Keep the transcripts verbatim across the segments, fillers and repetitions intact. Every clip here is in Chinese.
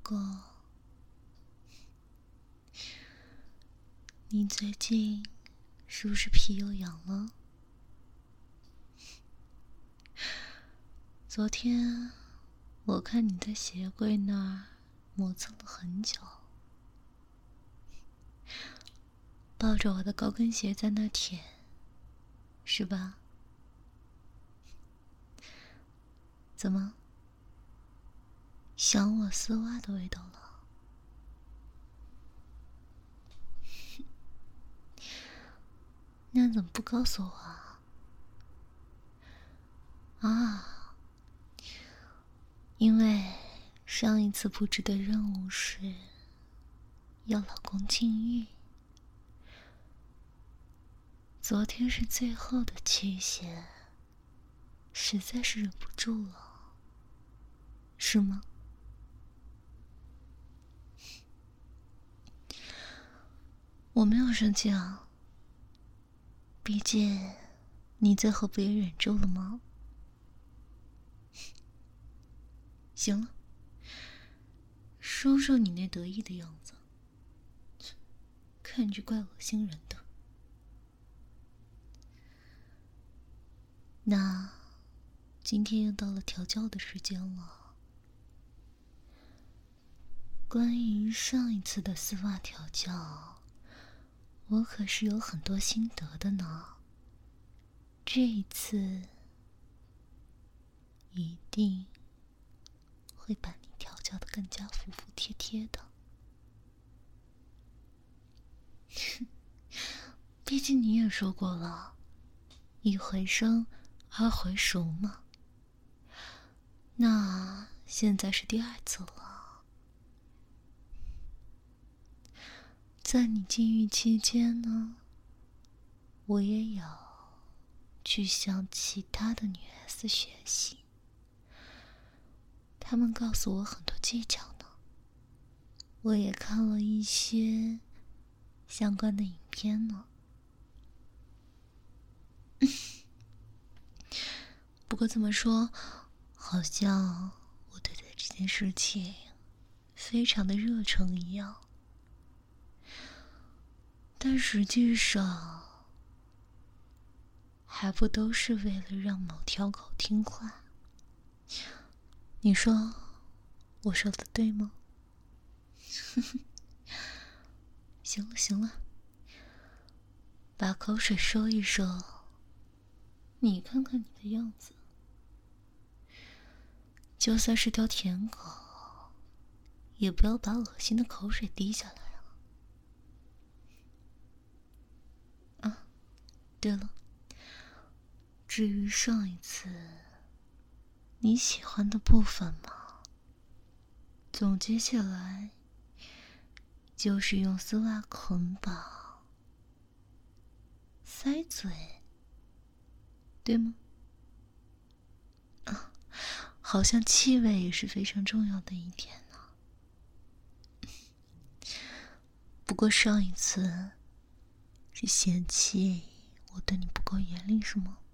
过，你最近是不是皮又痒了？昨天我看你在鞋柜那儿磨蹭了很久，抱着我的高跟鞋在那舔，是吧？怎么，想我丝袜的味道了？那怎么不告诉我啊？啊，因为上一次布置的任务是要老公禁欲，昨天是最后的期限，实在是忍不住了，是吗？我没有生气啊，毕竟你最后不也忍住了吗？行了，说说你那得意的样子，看着怪恶心人的。那今天又到了调教的时间了。关于上一次的丝袜调教，我可是有很多心得的呢。这一次一定会把你调教得更加服服帖帖的。毕竟你也说过了，一回生，二回熟嘛。那现在是第二次了。在你禁欲期间呢，我也要去向其他的女 S 学习，他们告诉我很多技巧呢。我也看了一些相关的影片呢。不过这么说，好像我对待这件事情非常的热诚一样，但实际上还不都是为了让某条狗听话？你说我说的对吗？行了行了，把口水收一收，你看看你的样子，就算是条舔狗，也不要把恶心的口水滴下来啊！啊，对了，至于上一次你喜欢的部分嘛，总结起来就是用丝袜捆绑、塞嘴，对吗？啊，好像气味也是非常重要的一点呢。不过上一次是嫌弃我对你不够严厉是吗？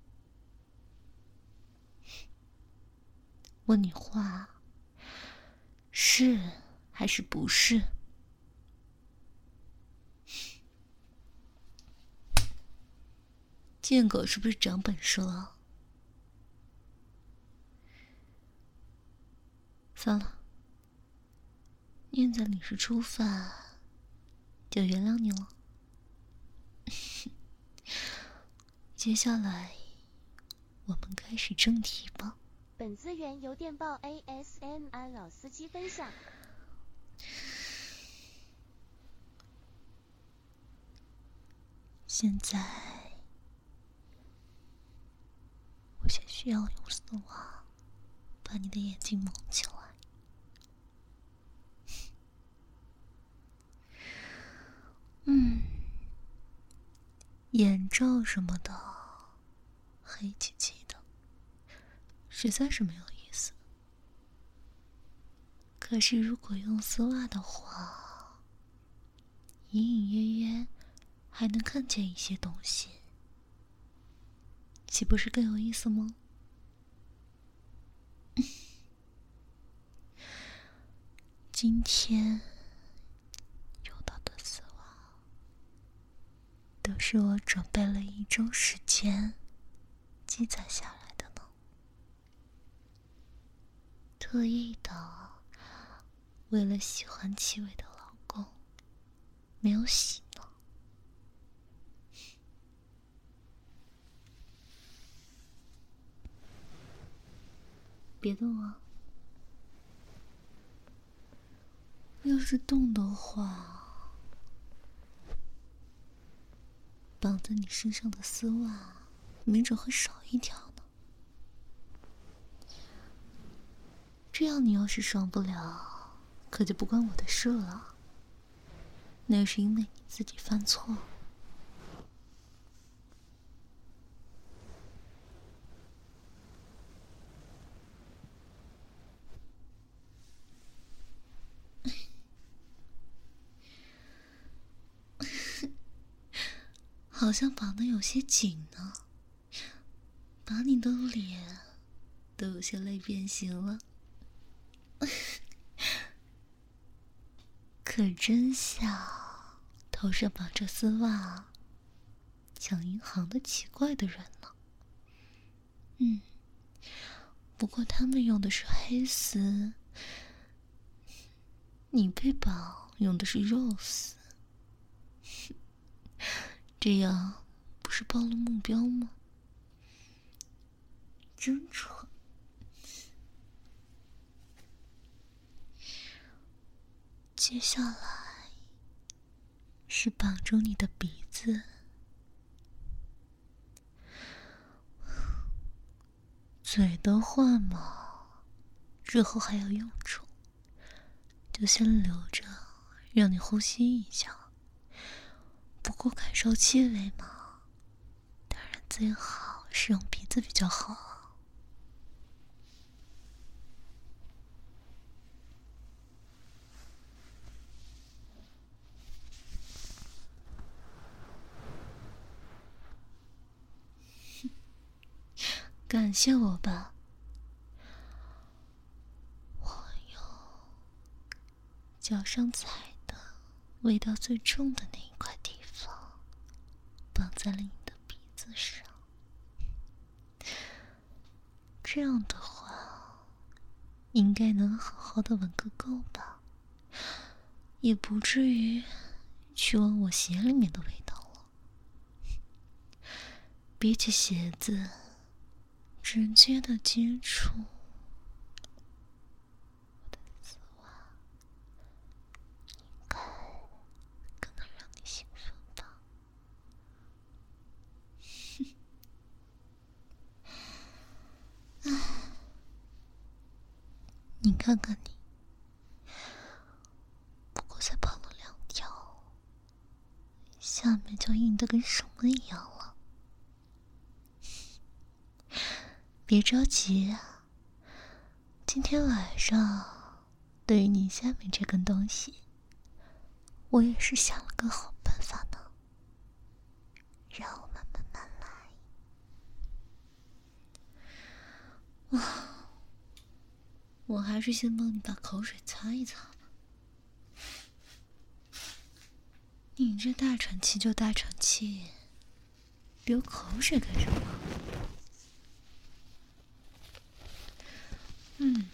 问你话，是还是不是？贱狗是不是长本事了？算了，念在你是初犯，就原谅你了。接下来我们开始正题吧。 本资源由电报 A S M R 老司机分享。 现在我先需要用丝袜把你的眼睛蒙起来。嗯，眼罩什么的黑漆漆的，实在是没有意思。可是如果用丝袜的话，隐隐约约还能看见一些东西，岂不是更有意思吗？ 今天用到的丝袜，都是我准备了一周时间积攒下来的呢。特意的，为了喜欢气味的老公，没有洗呢。别动啊！要是动的话，绑在你身上的丝袜，没准会少一条呢。这样你要是爽不了，可就不关我的事了。那是因为你自己犯错。好像绑得有些紧呢，把你的脸都有些累变形了。可真像头上绑着丝袜抢银行的奇怪的人呢。嗯，不过他们用的是黑丝，你被绑用的是肉丝，这样不是暴露目标吗？真蠢。接下来是绑住你的鼻子，嘴的话嘛，日后还要用处，就先留着，让你呼吸一下。不过感受气味嘛，当然最好是用鼻子比较好啊。感谢我吧，我用脚上踩的味道最重的那一块地方绑在了你的鼻子上，这样的话应该能好好的闻个够吧，也不至于去闻我鞋里面的味道了。比起鞋子直接的接触，我的丝袜应该更能让你兴奋吧。你看看你，不过才绑了两条，下面就硬得跟什么一样了。别着急啊，今天晚上对于你下面这根东西，我也是想了个好办法呢。让我们慢慢来。啊，我还是先帮你把口水擦一擦吧。你这大喘气就大喘气，流口水干什么？嗯，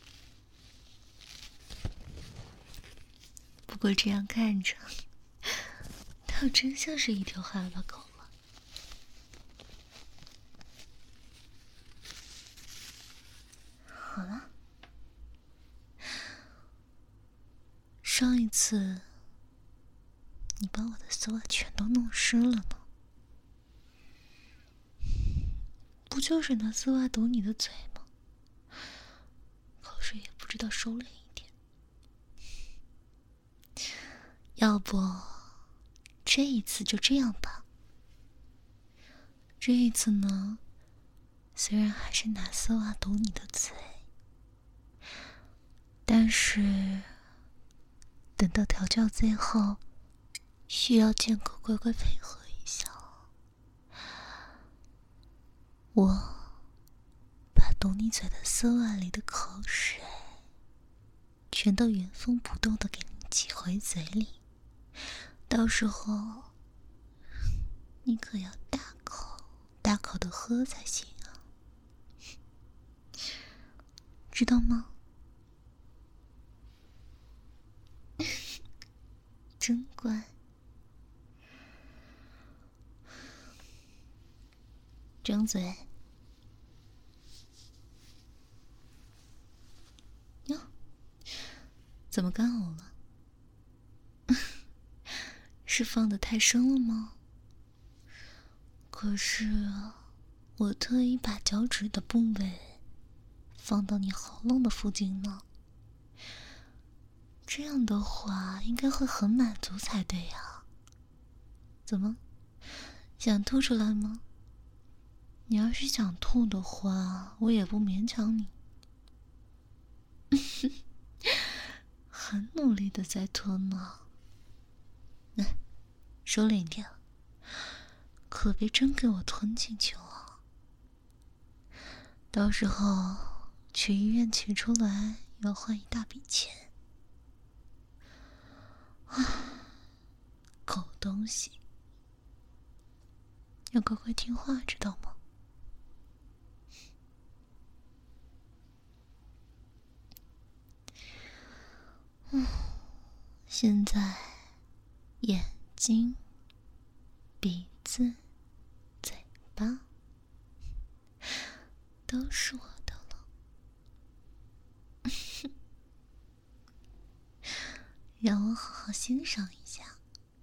不过这样看着，倒真像是一条哈喇狗了。好了，上一次你把我的丝袜全都弄湿了呢，不就是拿丝袜堵你的嘴吗？口水也不知道收敛一点。要不这一次就这样吧。这一次呢，虽然还是拿丝袜堵你的嘴，但是等到调教最后，需要建狗乖乖配合一下。我把堵你嘴的丝袜里的口水全都原封不动的给你挤回嘴里，到时候你可要大口大口的喝才行啊，知道吗？真乖。张嘴。哟，怎么干呕了？是放得太深了吗？可是我特意把脚趾的部位放到你喉咙的附近呢，这样的话应该会很满足才对呀。怎么，想吐出来吗？你要是想吐的话，我也不勉强你。很努力的在吞呢。来，收敛一点，可别真给我吞进去了。到时候去医院取出来要花一大笔钱。狗东西，要乖乖听话，知道吗？嗯，现在眼睛、鼻子、嘴巴都是我的了，让我好好欣赏一下。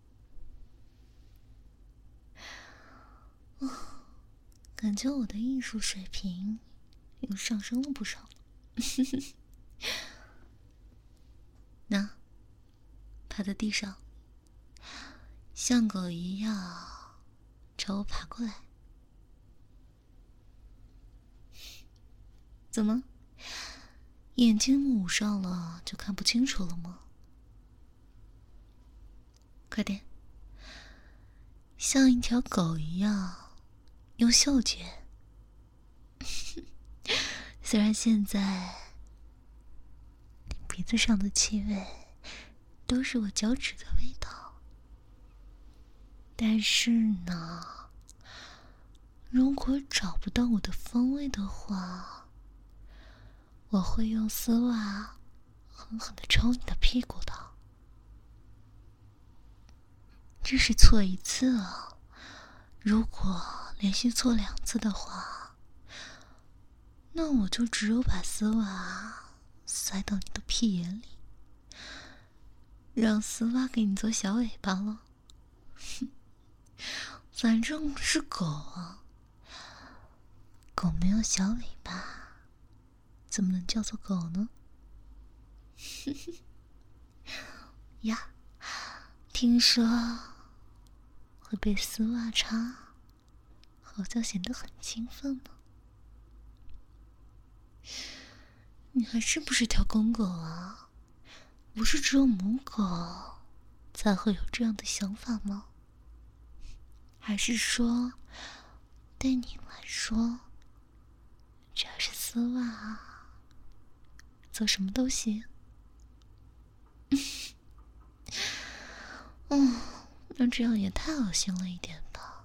哦，感觉我的艺术水平又上升了不少。那，趴在地上，像狗一样朝我爬过来。怎么，眼睛捂上了就看不清楚了吗？快点，像一条狗一样用嗅觉。虽然现在鼻子上的气味都是我脚趾的味道，但是呢，如果找不到我的方位的话，我会用丝袜狠狠地抽你的屁股的。这是错一次啊，如果连续错两次的话，那我就只有把丝袜塞到你的屁眼里，让丝袜给你做小尾巴了。反正是狗啊，狗没有小尾巴，怎么能叫做狗呢？呀，听说会被丝袜插，好像显得很兴奋呢。你还是不是条公狗啊？不是只有母狗才会有这样的想法吗？还是说，对你来说，只要是丝袜，做什么都行？嗯，那这样也太恶心了一点吧。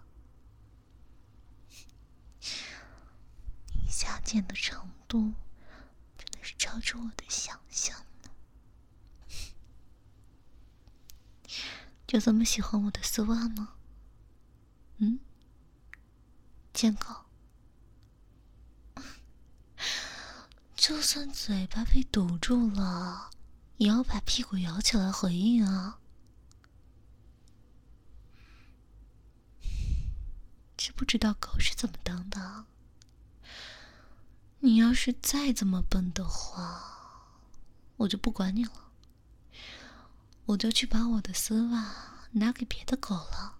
你下贱的程度真的是超出我的想象呢。就这么喜欢我的丝袜吗？嗯，贱狗，就算嘴巴被堵住了，也要把屁股摇起来回应啊。知不知道狗是怎么当的？你要是再这么笨的话，我就不管你了，我就去把我的丝袜拿给别的狗了。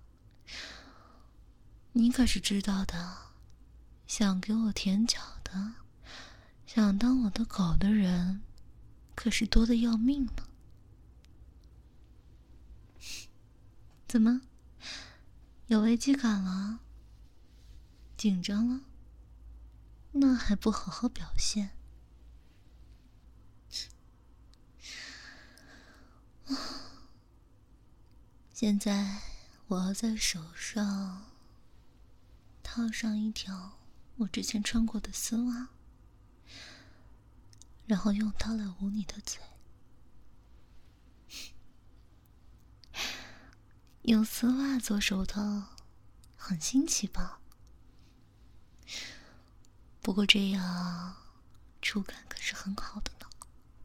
你可是知道的，想给我舔脚的，想当我的狗的人，可是多得要命呢。怎么，有危机感了？紧张了？那还不好好表现？ 现在我要在手上套上一条我之前穿过的丝袜，然后用它来捂你的嘴。用丝袜做手套很新奇吧？不过这样触感可是很好的呢。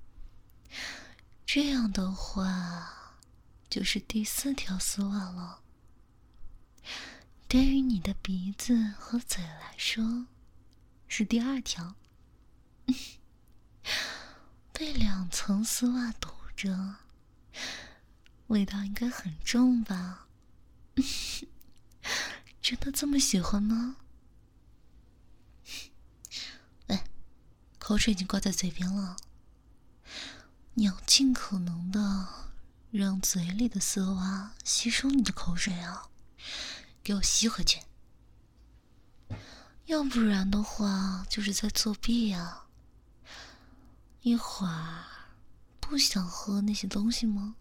这样的话就是第四条丝袜了。对于你的鼻子和嘴来说是第二条。被两层丝袜堵着，味道应该很重吧？真的这么喜欢吗？哎，口水已经挂在嘴边了，你要尽可能的让嘴里的丝袜吸收你的口水啊，给我吸回去，要不然的话就是在作弊啊。一会儿不想喝那些东西吗？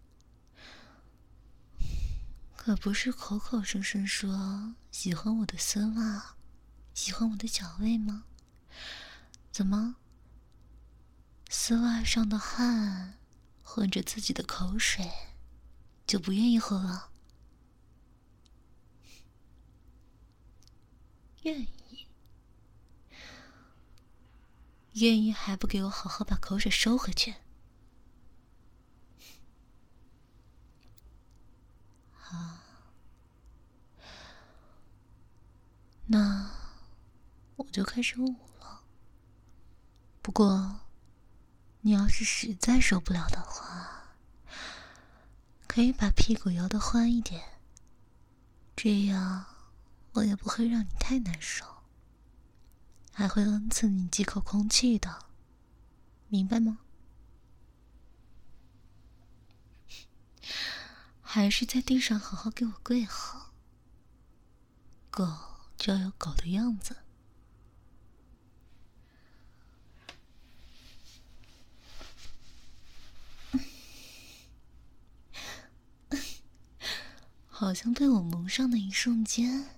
可不是口口声声说喜欢我的丝袜，喜欢我的脚味吗？怎么，丝袜上的汗混着自己的口水就不愿意喝了？愿意，愿意还不给我好好把口水收回去？啊，那我就开始捂了。不过你要是实在受不了的话，可以把屁股摇得欢一点，这样我也不会让你太难受，还会恩赐你几口空气的，明白吗？还是在地上好好给我跪好，狗就要有狗的样子。好像被我蒙上的一瞬间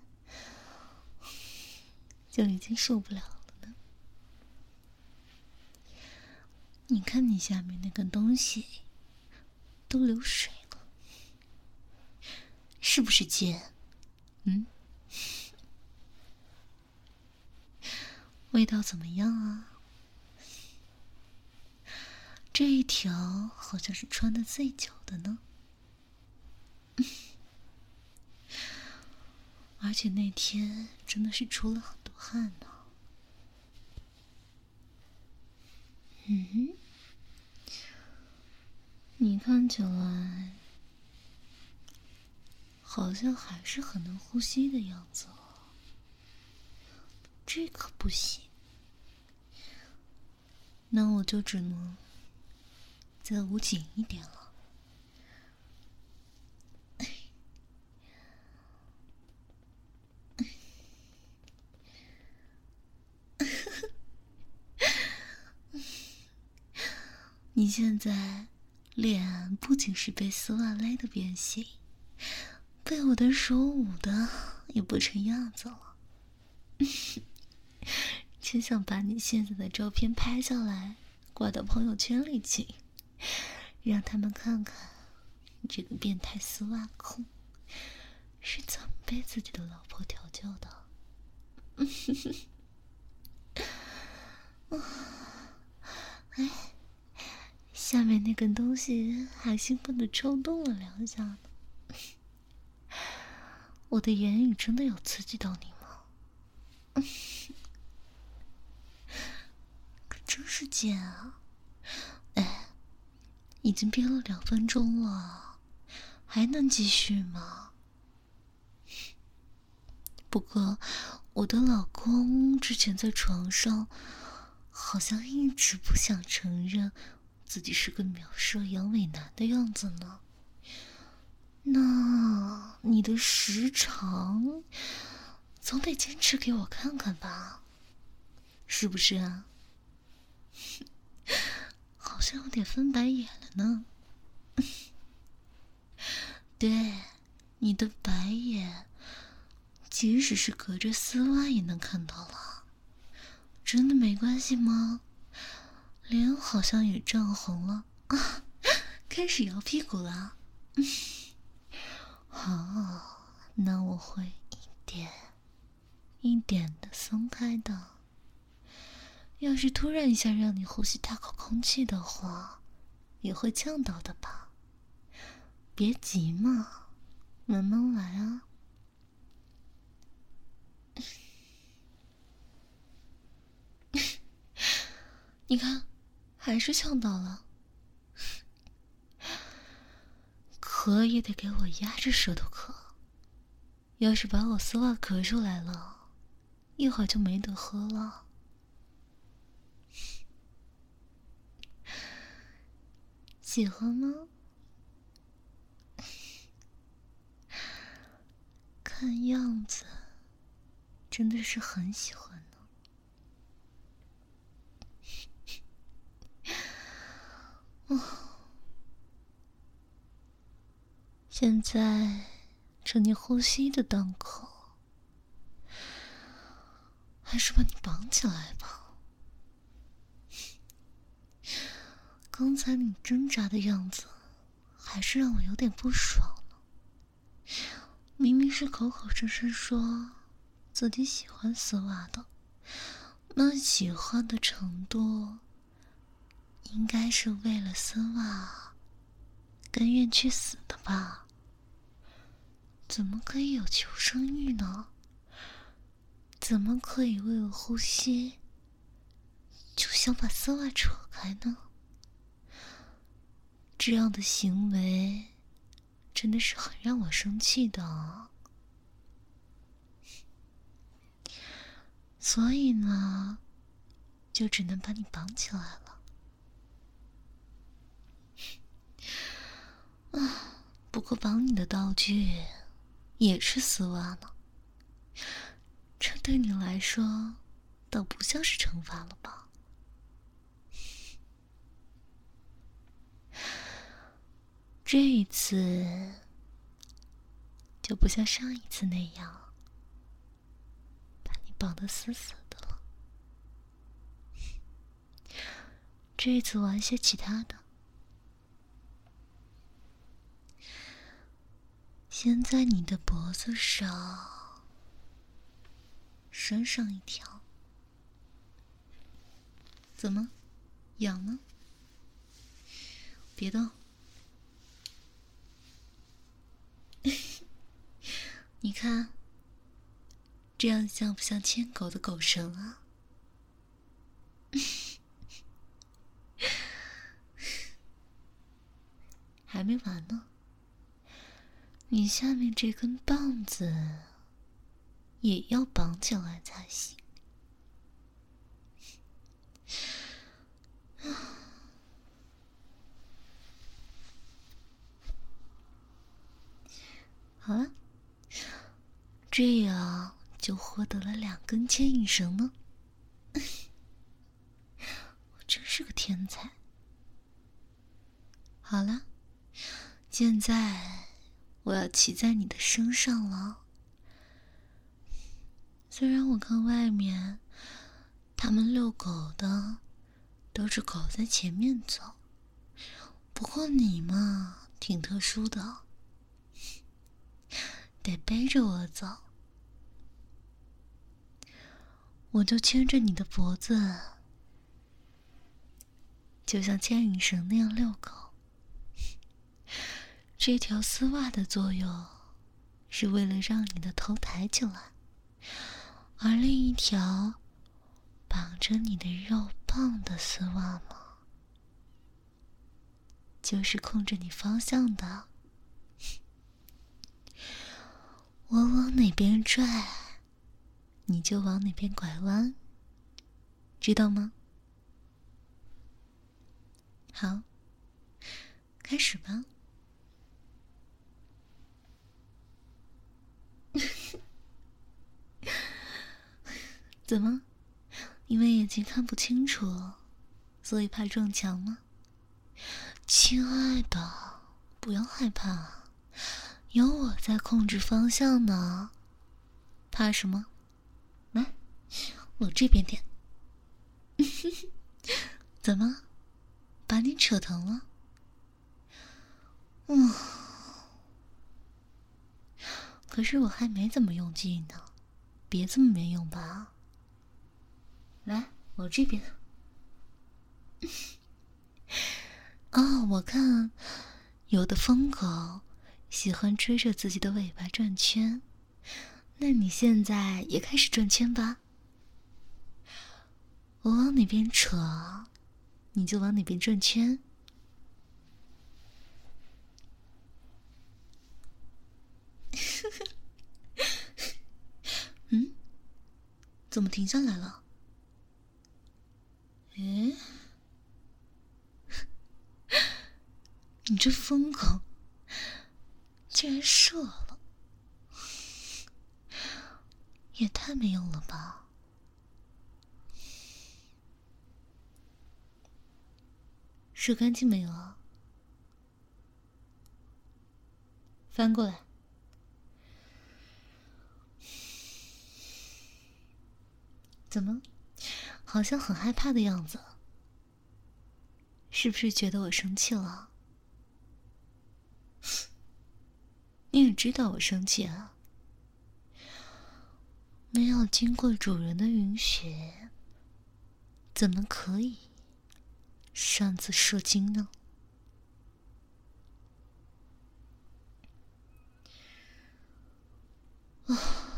就已经受不了了呢。你看你下面那根东西都流水了，是不是贱？嗯，味道怎么样啊？这一条好像是穿的最久的呢。而且那天真的是出了很多汗呢。嗯，你看起来好像还是很能呼吸的样子哦。这可不行，那我就只能再捂紧一点了。你现在脸不仅是被丝袜勒得变形，被我的手捂的也不成样子了。真想把你现在的照片拍下来挂到朋友圈里去，让他们看看你这个变态丝袜控是怎么被自己的老婆调教的。哎，下面那根东西还兴奋地抽动了两下呢。我的言语真的有刺激到你吗？可真是贱啊！哎，已经憋了两分钟了，还能继续吗？不过我的老公之前在床上好像一直不想承认自己是个秒射阳痿男的样子呢。那你的时长总得坚持给我看看吧，是不是啊？好像有点翻白眼了呢。 对，你的白眼，即使是隔着丝袜也能看到了。真的没关系吗？脸好像也涨红了啊，开始摇屁股了。嗯，好，那我会一点一点的松开的。要是突然一下让你呼吸大口空气的话，也会呛到的吧？别急嘛，慢慢来啊。你看，还是呛到了。咳也得给我压着舌头咳，要是把我丝袜咳出来了，一会儿就没得喝了。喜欢吗？看样子真的是很喜欢呢。哦，现在趁你呼吸的当口，还是把你绑起来吧。刚才你挣扎的样子，还是让我有点不爽呢。明明是口口声声说自己喜欢丝袜的，那喜欢的程度，应该是为了丝袜甘愿去死的吧？怎么可以有求生欲呢？怎么可以为了呼吸就想把丝袜扯开呢？这样的行为真的是很让我生气的。所以呢，就只能把你绑起来了。啊，不过绑你的道具也是丝袜呢，这对你来说倒不像是惩罚了吧？这一次就不像上一次那样把你绑得死死的了，这一次玩些其他的。先在你的脖子上拴上一条。怎么，痒吗？别动。你看，这样像不像牵狗的狗绳啊？还没完呢，你下面这根棒子也要绑起来才行。好了，这样就获得了两根牵引绳呢。我真是个天才。好了，现在我要骑在你的身上了。虽然我看外面他们遛狗的都是狗在前面走，不过你嘛挺特殊的，得背着我走。我就牵着你的脖子，就像牵引绳那样遛狗。这条丝袜的作用是为了让你的头抬起来，而另一条绑着你的肉棒的丝袜嘛，就是控制你方向的。我往哪边拽，你就往哪边拐弯，知道吗？好，开始吧。怎么？因为眼睛看不清楚，所以怕撞墙吗？亲爱的，不要害怕， 有我在控制方向呢，怕什么？来，我这边点。怎么，把你扯疼了？嗯，可是我还没怎么用劲呢，别这么没用吧。来，我这边。哦，我看有的疯狗喜欢追着自己的尾巴转圈，那你现在也开始转圈吧。我往哪边扯，你就往哪边转圈。嗯，怎么停下来了？诶，你这疯狗竟然射了，也太没用了吧！射干净没有啊？翻过来。怎么，好像很害怕的样子？是不是觉得我生气了？你也知道我生气啊。没有经过主人的允许，怎么可以擅自射精呢？啊，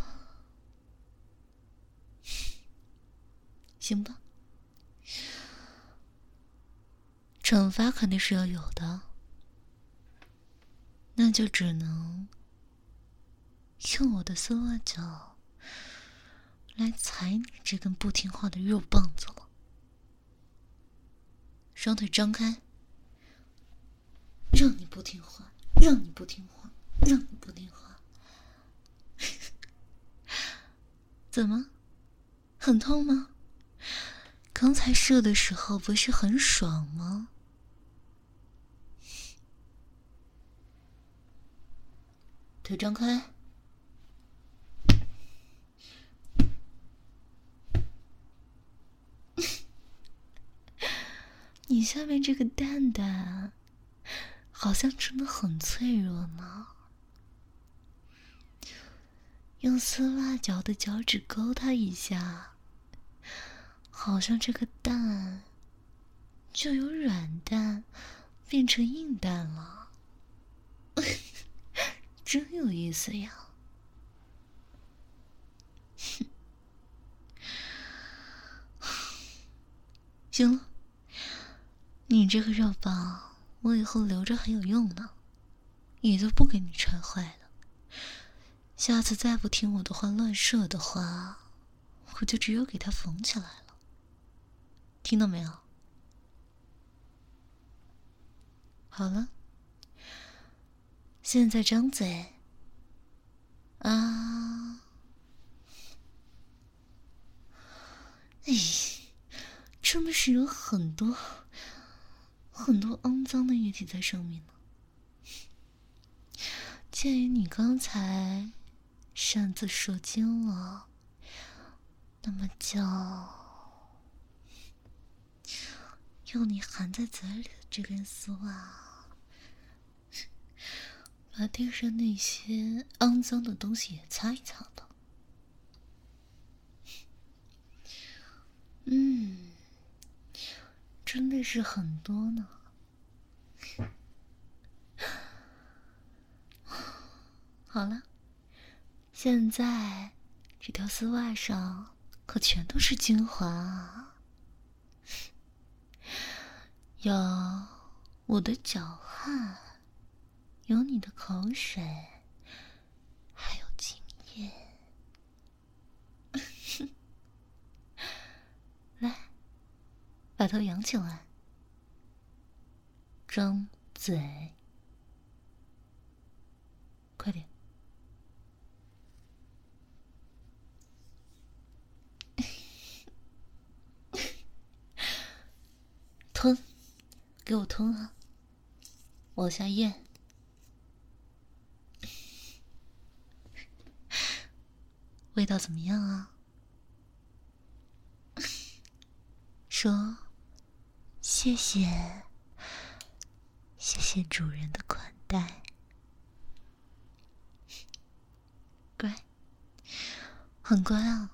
行吧，惩罚肯定是要有的，那就只能用我的丝袜脚来踩你这根不听话的肉棒子了。双腿张开，让你不听话，让你不听话，让你不听话。怎么，很痛吗？刚才射的时候不是很爽吗？腿张开。你下面这个蛋蛋好像真的很脆弱呢，用丝袜脚的脚趾勾它一下，好像这个蛋就由软蛋变成硬蛋了。真有意思呀。行了，你这个肉棒我以后留着还有用呢，也就不给你踹坏了。下次再不听我的话乱射的话，我就只有给它缝起来了。听到没有？好了，现在张嘴。啊！哎，这不是有很多很多肮脏的液体在上面呢。鉴于你刚才擅自射精了，那么就用你含在嘴里的这根丝袜，把地上那些肮脏的东西也擦一擦吧。嗯，真的是很多呢。好了，现在这条丝袜上可全都是精华啊，有我的脚汗，有你的口水，还有精液。来，把头扬起来，张嘴，快点。吞，给我吞啊！往下咽。 味道怎么样啊？说谢谢，谢谢主人的款待。乖，很乖啊。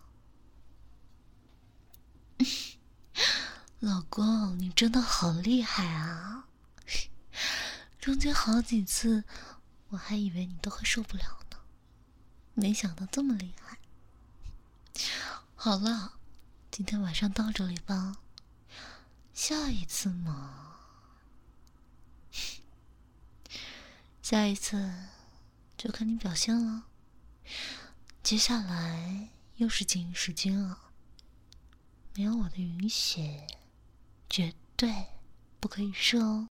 老公，你真的好厉害啊！中间好几次，我还以为你都会受不了呢，没想到这么厉害。好了，今天晚上到这里吧，下一次嘛，下一次就看你表现了。接下来又是静音时间了，没有我的允许，绝对不可以射哦。